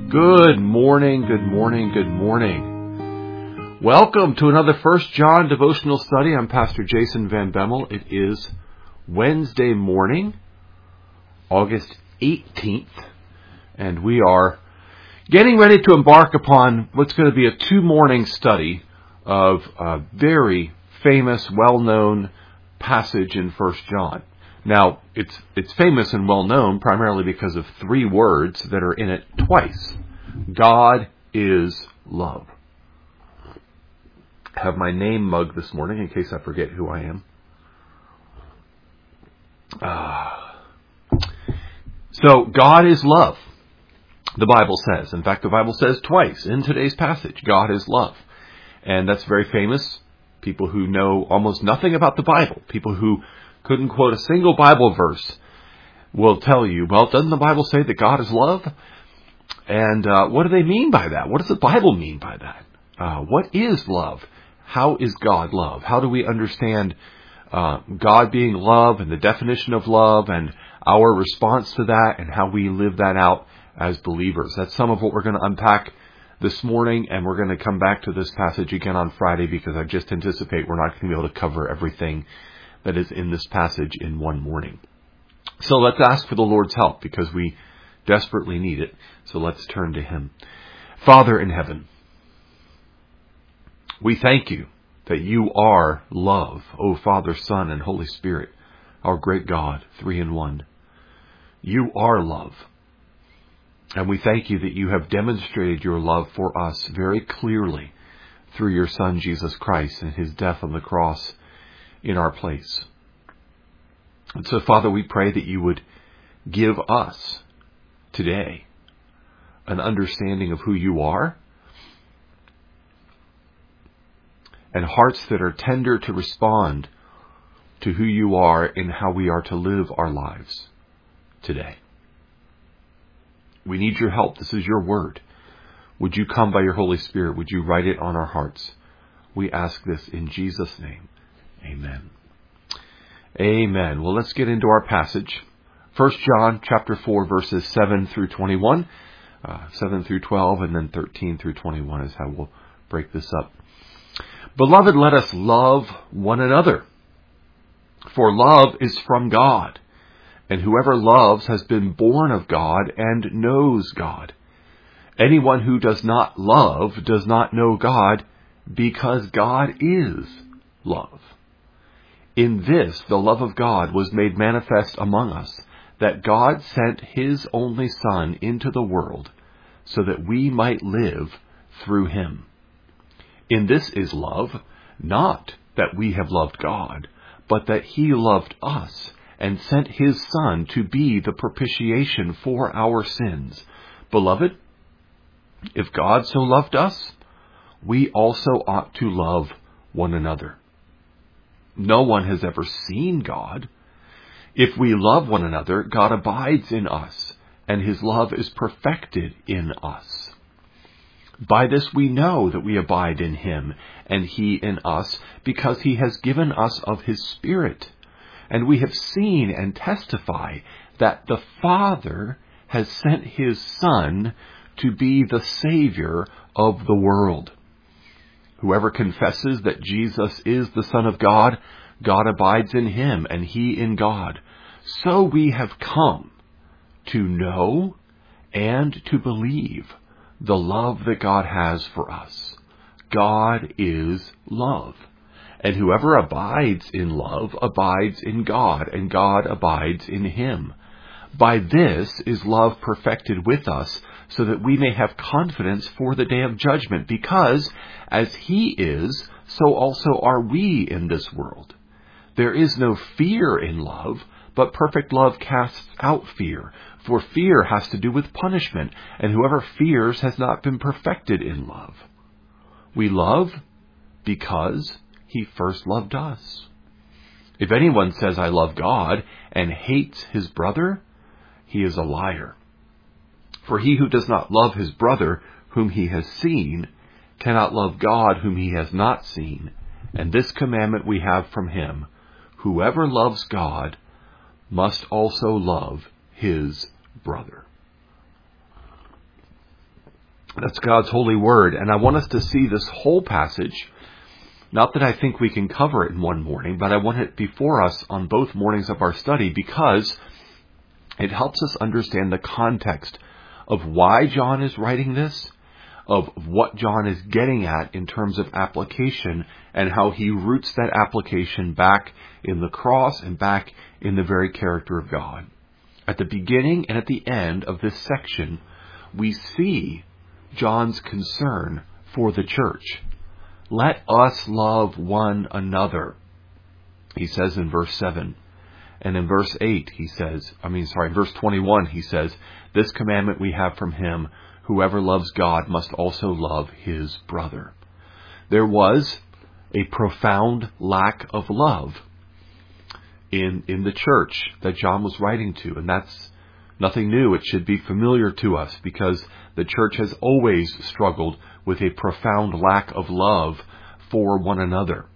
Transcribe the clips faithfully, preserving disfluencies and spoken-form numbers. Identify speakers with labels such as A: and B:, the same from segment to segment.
A: Good morning, good morning, good morning. Welcome to another First John devotional study. I'm Pastor Jason Van Bemmel. It is Wednesday morning, August eighteenth, and we are getting ready to embark upon what's going to be a two-morning study of a very famous, well-known passage in First John. Now, it's it's famous and well-known primarily because of three words that are in it twice. God is love. I have my name mug this morning in case I forget who I am. Uh, so, God is love, the Bible says. In fact, the Bible says twice in today's passage, God is love. And that's very famous. People who know almost nothing about the Bible, people who couldn't quote a single Bible verse, will tell you, well, doesn't the Bible say that God is love? And uh, what do they mean by that? What does the Bible mean by that? Uh, what is love? How is God love? How do we understand uh, God being love and the definition of love and our response to that and how we live that out as believers? That's some of what we're going to unpack this morning, and we're going to come back to this passage again on Friday because I just anticipate we're not going to be able to cover everything that is in this passage in one morning. So let's ask for the Lord's help because we desperately need it. So let's turn to Him. Father in heaven, we thank you that you are love, O Father, Son, and Holy Spirit, our great God, three in one. You are love. And we thank you that you have demonstrated your love for us very clearly through your Son, Jesus Christ, and His death on the cross in our place. And so, Father, we pray that you would give us today an understanding of who you are and hearts that are tender to respond to who you are and how we are to live our lives today. We need your help. This is your word. Would you come by your Holy Spirit? Would you write it on our hearts? We ask this in Jesus' name. Amen. Amen. Well, let's get into our passage. First John chapter four, verses seven through twenty-one, uh, seven through twelve, and then thirteen through twenty-one is how we'll break this up. Beloved, let us love one another, for love is from God, and whoever loves has been born of God and knows God. Anyone who does not love does not know God, because God is love. In this, the love of God was made manifest among us, that God sent His only Son into the world, so that we might live through Him. In this is love, not that we have loved God, but that He loved us, and sent His Son to be the propitiation for our sins. Beloved, if God so loved us, we also ought to love one another. No one has ever seen God. If we love one another, God abides in us, and His love is perfected in us. By this we know that we abide in Him, and He in us, because He has given us of His Spirit. And we have seen and testify that the Father has sent His Son to be the Savior of the world. Whoever confesses that Jesus is the Son of God, God abides in Him, and He in God. So we have come to know and to believe the love that God has for us. God is love. And whoever abides in love abides in God, and God abides in him. By this is love perfected with us, so that we may have confidence for the day of judgment, because as He is, so also are we in this world. There is no fear in love, but perfect love casts out fear, for fear has to do with punishment, and whoever fears has not been perfected in love. We love because He first loved us. If anyone says, I love God, and hates his brother, he is a liar. For he who does not love his brother whom he has seen cannot love God whom he has not seen. And this commandment we have from Him: whoever loves God must also love his brother. That's God's holy word. And I want us to see this whole passage. Not that I think we can cover it in one morning, but I want it before us on both mornings of our study because it helps us understand the context of why John is writing this, of what John is getting at in terms of application, and how he roots that application back in the cross and back in the very character of God. At the beginning and at the end of this section, we see John's concern for the church. Let us love one another, he says in verse seven. And in verse eight, he says, I mean, sorry, verse twenty-one, he says, this commandment we have from him, whoever loves God must also love his brother. There was a profound lack of love in, in the church that John was writing to. And that's nothing new. It should be familiar to us because the church has always struggled with a profound lack of love for one another.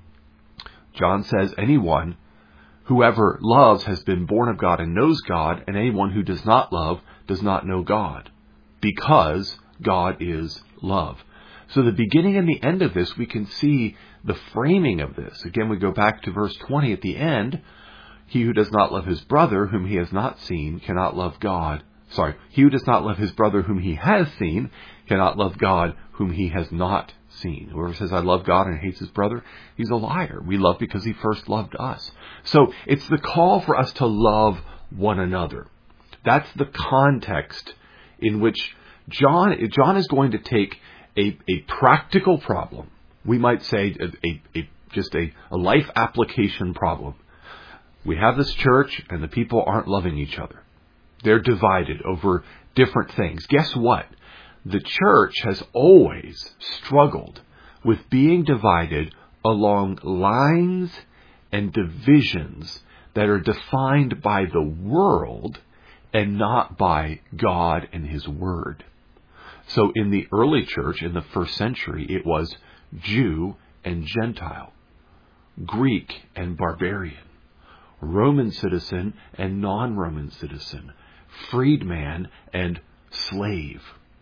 A: John says, anyone, whoever loves has been born of God and knows God, and anyone who does not love does not know God, because God is love. So the beginning and the end of this, we can see the framing of this. Again, we go back to verse twenty at the end. He who does not love his brother whom he has not seen cannot love God. Sorry, he who does not love his brother whom he has seen cannot love God whom he has not seen. Whoever says, I love God and hates his brother, he's a liar. We love because he first loved us. So it's the call for us to love one another. That's the context in which John, John is going to take a, a practical problem. We might say a, a, a, just a, a life application problem. We have this church and the people aren't loving each other. They're divided over different things. Guess what? The church has always struggled with being divided along lines and divisions that are defined by the world and not by God and His Word. So in the early church, in the first century, it was Jew and Gentile, Greek and barbarian, Roman citizen and non-Roman citizen, freedman and slave.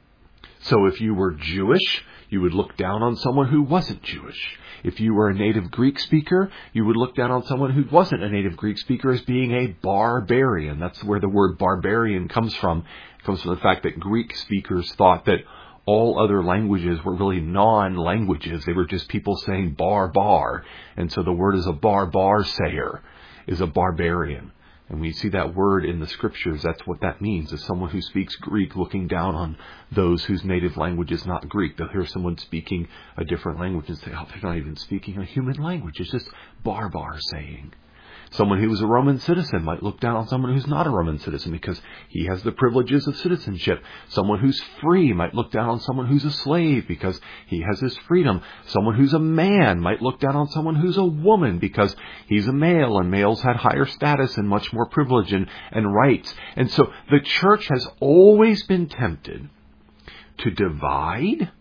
A: So if you were Jewish, you would look down on someone who wasn't Jewish. If you were a native Greek speaker, you would look down on someone who wasn't a native Greek speaker as being a barbarian. That's where the word barbarian comes from. It comes from the fact that Greek speakers thought that all other languages were really non-languages. They were just people saying bar, bar. And so the word is a bar-bar sayer, is a barbarian. And we see that word in the scriptures. That's what that means, is someone who speaks Greek looking down on those whose native language is not Greek. They'll hear someone speaking a different language and say, oh, they're not even speaking a human language. It's just barbar saying. Someone who is a Roman citizen might look down on someone who's not a Roman citizen because he has the privileges of citizenship. Someone who's free might look down on someone who's a slave because he has his freedom. Someone who's a man might look down on someone who's a woman because he's a male, and males had higher status and much more privilege and, and rights. And so the church has always been tempted to divide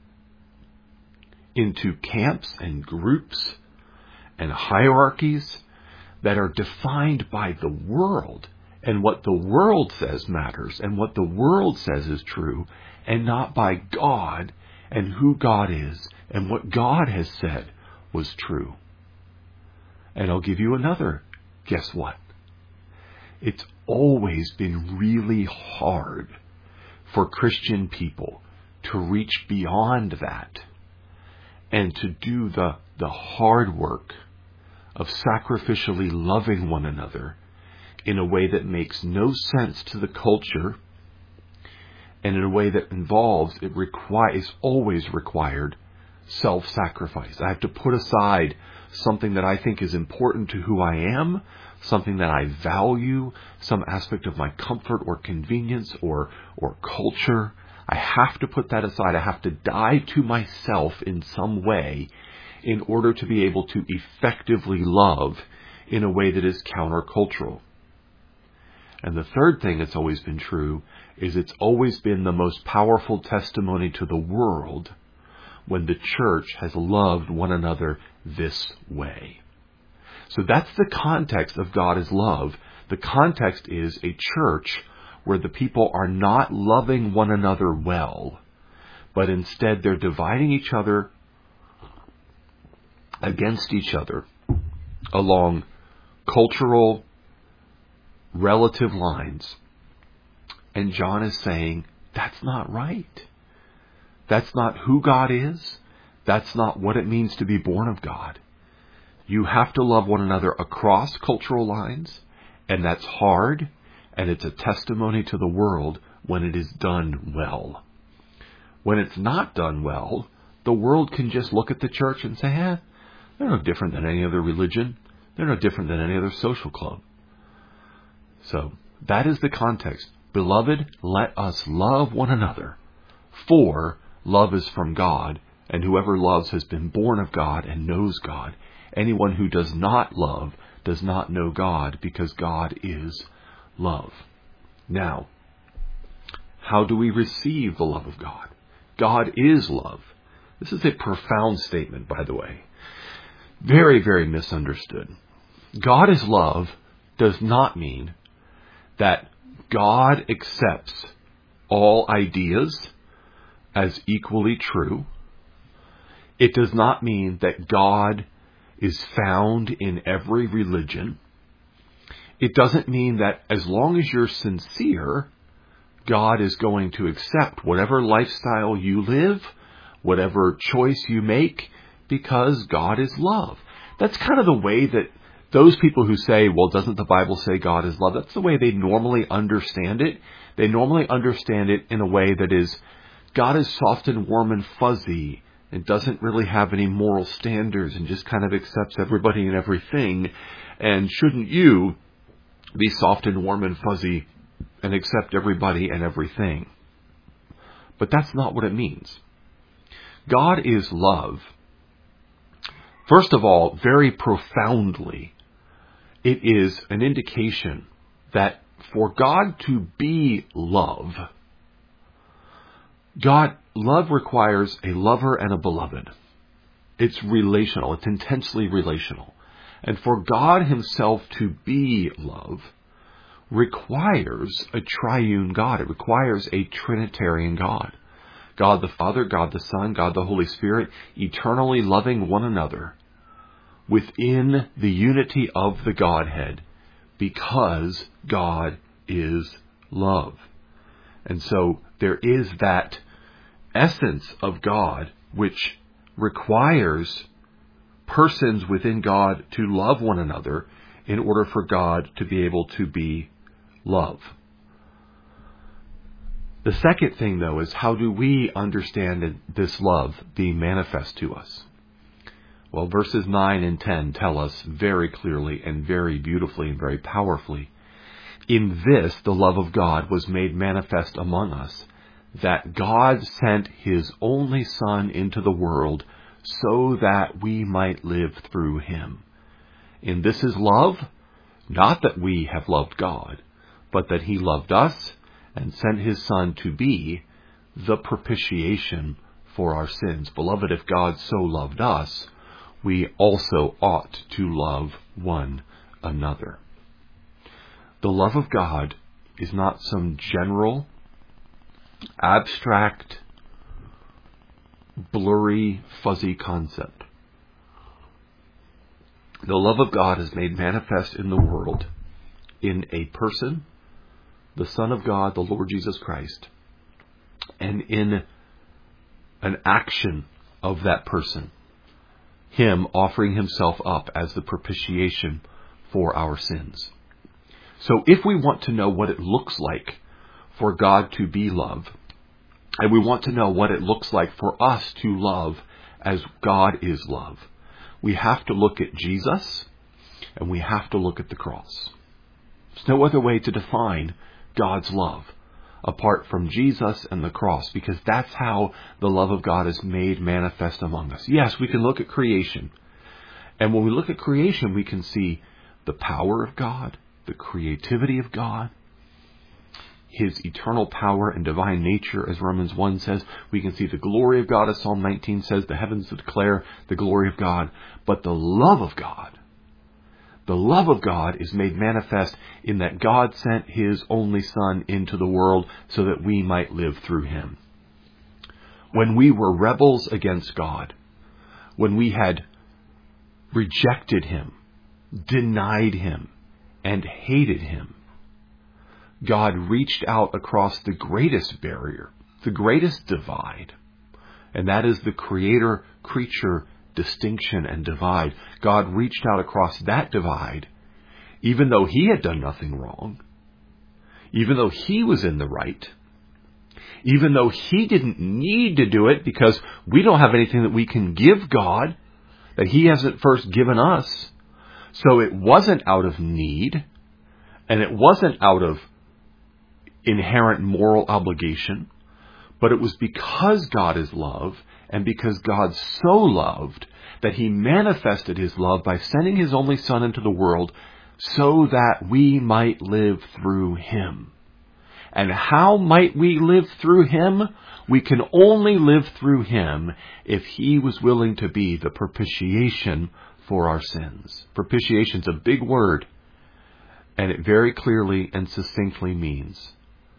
A: into camps and groups and hierarchies that are defined by the world and what the world says matters and what the world says is true, and not by God and who God is and what God has said was true. And I'll give you another. Guess what? It's always been really hard for Christian people to reach beyond that and to do the, the hard work of sacrificially loving one another in a way that makes no sense to the culture, and in a way that involves, it requires, always required self-sacrifice. I have to put aside something that I think is important to who I am, something that I value, some aspect of my comfort or convenience or, or culture. I have to put that aside. I have to die to myself in some way in order to be able to effectively love in a way that is countercultural. And the third thing that's always been true is it's always been the most powerful testimony to the world when the church has loved one another this way. So that's the context of God is love. The context is a church where the people are not loving one another well but instead they're dividing each other against each other along cultural, relative lines. And John is saying, that's not right. That's not who God is. That's not what it means to be born of God. You have to love one another across cultural lines, and that's hard, and it's a testimony to the world when it is done well. When it's not done well, the world can just look at the church and say, eh, they're no different than any other religion. They're no different than any other social club. So, that is the context. Beloved, let us love one another, for love is from God, and whoever loves has been born of God and knows God. Anyone who does not love does not know God, because God is love. Now, how do we receive the love of God? God is love. This is a profound statement, by the way. Very, very misunderstood. God is love does not mean that God accepts all ideas as equally true. It does not mean that God is found in every religion. It doesn't mean that as long as you're sincere, God is going to accept whatever lifestyle you live, whatever choice you make, because God is love. That's kind of the way that those people who say, well, doesn't the Bible say God is love? That's the way they normally understand it. They normally understand it in a way that is, God is soft and warm and fuzzy and doesn't really have any moral standards and just kind of accepts everybody and everything. And shouldn't you be soft and warm and fuzzy and accept everybody and everything? But that's not what it means. God is love. First of all, very profoundly, it is an indication that for God to be love, God, love requires a lover and a beloved. It's relational. It's intensely relational. And for God himself to be love requires a triune God. It requires a Trinitarian God. God the Father, God the Son, God the Holy Spirit, eternally loving one another within the unity of the Godhead, because God is love. And so there is that essence of God which requires persons within God to love one another in order for God to be able to be love. The second thing, though, is how do we understand this love being manifest to us? Well, verses nine and ten tell us very clearly and very beautifully and very powerfully, in this the love of God was made manifest among us, that God sent his only Son into the world so that we might live through him. And this is love, not that we have loved God, but that he loved us and sent his Son to be the propitiation for our sins. Beloved, if God so loved us, we also ought to love one another. The love of God is not some general, abstract, blurry, fuzzy concept. The love of God is made manifest in the world in a person, the Son of God, the Lord Jesus Christ, and in an action of that person, him offering himself up as the propitiation for our sins. So if we want to know what it looks like for God to be love, and we want to know what it looks like for us to love as God is love, we have to look at Jesus and we have to look at the cross. There's no other way to define God's love apart from Jesus and the cross, because that's how the love of God is made manifest among us. Yes, we can look at creation, and when we look at creation, we can see the power of God, the creativity of God, his eternal power and divine nature, as Romans one says. We can see the glory of God, as Psalm nineteen says, the heavens declare the glory of God. But the love of God, the love of God is made manifest in that God sent his only Son into the world so that we might live through him. when we were rebels against God, when we had rejected Him, denied Him, and hated Him, God reached out across the greatest barrier, the greatest divide, and that is the creator-creature distinction and divide. God reached out across that divide, even though He had done nothing wrong, even though He was in the right, even though He didn't need to do it because we don't have anything that we can give God that He hasn't first given us. So it wasn't out of need, and it wasn't out of inherent moral obligation, but it was because God is love, and because God so loved that He manifested His love by sending His only Son into the world so that we might live through Him. And how might we live through Him? We can only live through Him if He was willing to be the propitiation for our sins. Propitiation is a big word, and it very clearly and succinctly means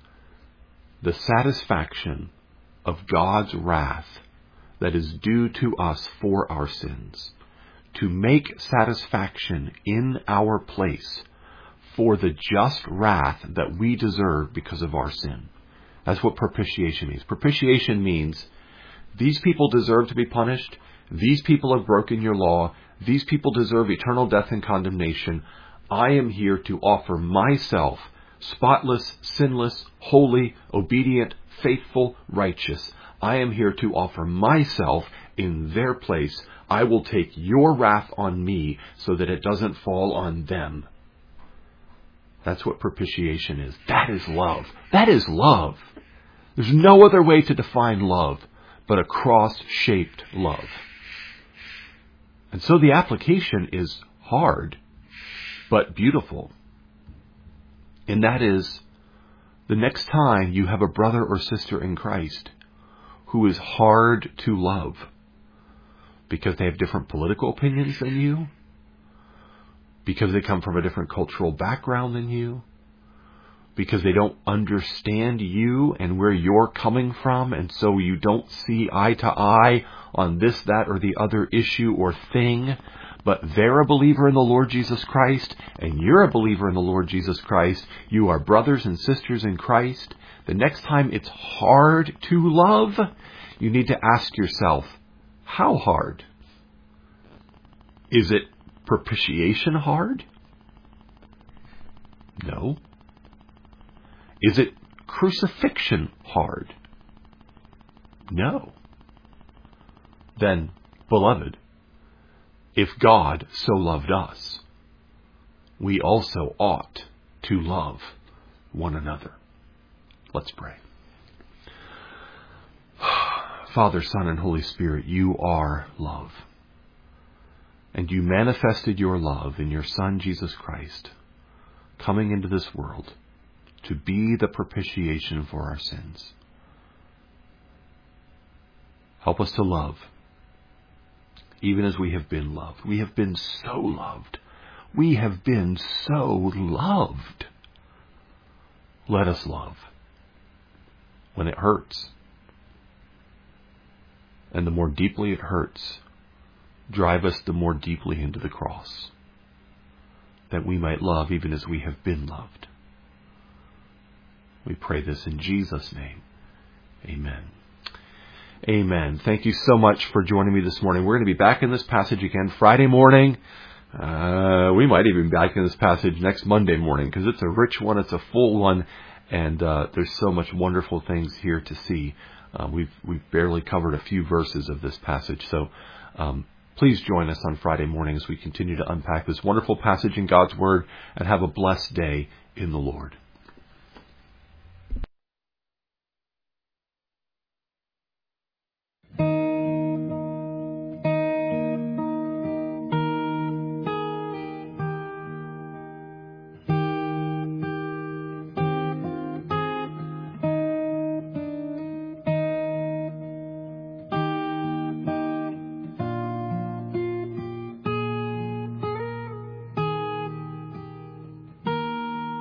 A: the satisfaction of God's wrath that is due to us for our sins, to make satisfaction in our place for the just wrath that we deserve because of our sin. That's what propitiation means. Propitiation means these people deserve to be punished. These people have broken your law. These people deserve eternal death and condemnation. I am here to offer myself, spotless, sinless, holy, obedient, faithful, righteous. I am here to offer myself in their place. I will take your wrath on me so that it doesn't fall on them. That's what propitiation is. That is love. That is love. There's no other way to define love but a cross-shaped love. And so the application is hard, but beautiful. And that is, the next time you have a brother or sister in Christ who is hard to love because they have different political opinions than you, because they come from a different cultural background than you, because they don't understand you and where you're coming from, and so you don't see eye to eye on this, that, or the other issue or thing, but they're a believer in the Lord Jesus Christ, and you're a believer in the Lord Jesus Christ. You are brothers and sisters in Christ. The next time it's hard to love, you need to ask yourself, how hard? Is it propitiation hard? No. Is it crucifixion hard? No. Then, beloved, if God so loved us, we also ought to love one another. Let's pray. Father, Son, and Holy Spirit, you are love. And you manifested your love in your Son, Jesus Christ, coming into this world to be the propitiation for our sins. Help us to love, even as we have been loved. We have been so loved. We have been so loved. Let us love when it hurts. And the more deeply it hurts, drive us the more deeply into the cross, that we might love even as we have been loved. We pray this in Jesus' name. Amen. Amen. Thank you so much for joining me this morning. We're going to be back in this passage again Friday morning. Uh, we might even be back in this passage next Monday morning because it's a rich one. It's a full one. And uh, there's so much wonderful things here to see. Uh, we've we've barely covered a few verses of this passage. So um, please join us on Friday morning as we continue to unpack this wonderful passage in God's Word, and have a blessed day in the Lord.